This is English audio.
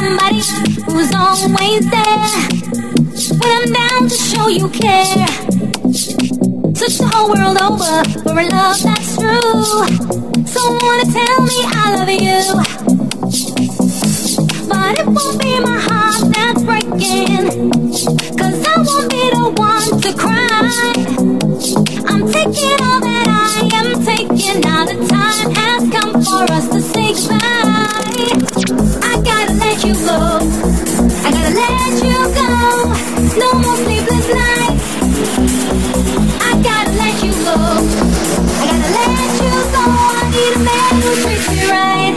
somebody who's always there when I'm down to show you care. Search the whole world over for a love that's true. Someone to tell me I love you. But it won't be my heart that's breaking, 'cause I won't be the one to cry. I'm taking all that I am taking. Now the time has come for us to say goodbye. I gotta let you go, I gotta let you go. No more sleepless nights. I gotta let you go, I gotta let you go. I need a man who treats me right.